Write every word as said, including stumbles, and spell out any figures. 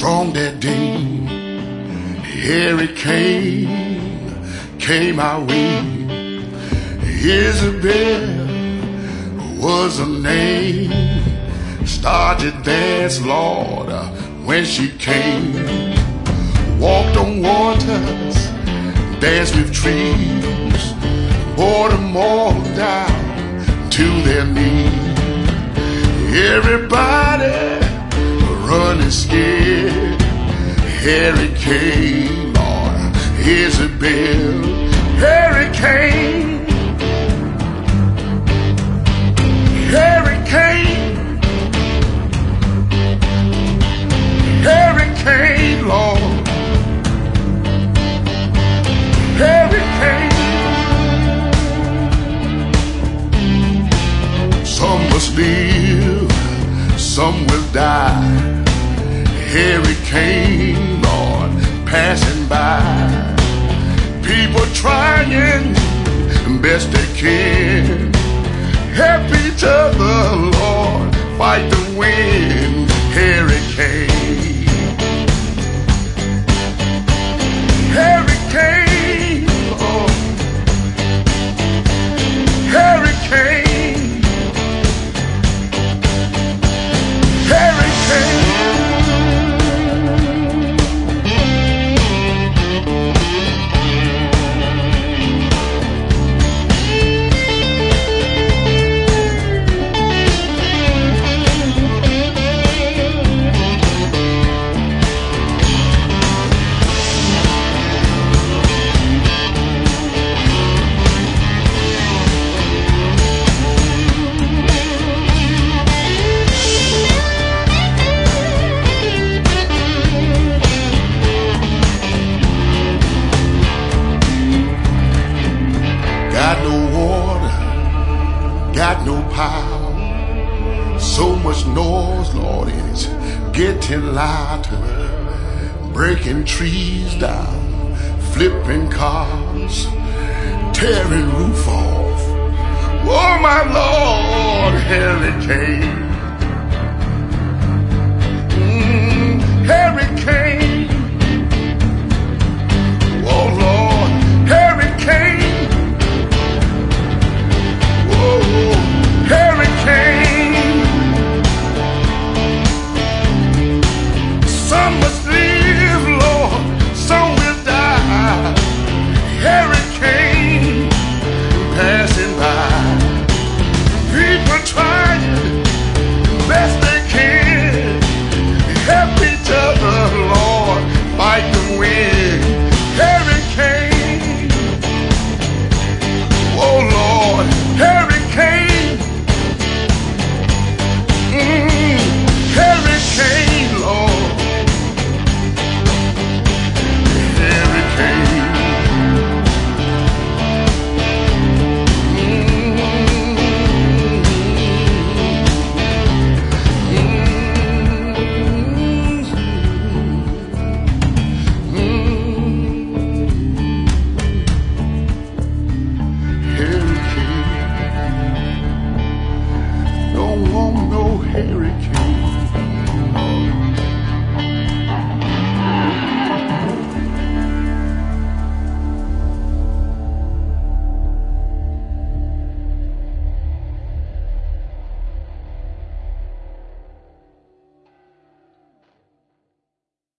strong that day. Hurricane came our way. Isabel was her name. Started dance, Lord, when she came. Walked on waters, danced with trees, brought them all down to their knees. Everybody running scared. Hurricane, Lord, Isabel, hurricane, hurricane, hurricane, Lord, hurricane. Some must live, some will die. Hurricane, Lord, passing by. People trying best they can. Help each other, Lord, fight the wind. Hurricane, hurricane, Lord, hurricane, hurricane. Got no water, got no power. So much noise, Lord, it's getting louder. Breaking trees down, flipping cars, tearing roof off. Oh my Lord, hurricane, mm, hurricane.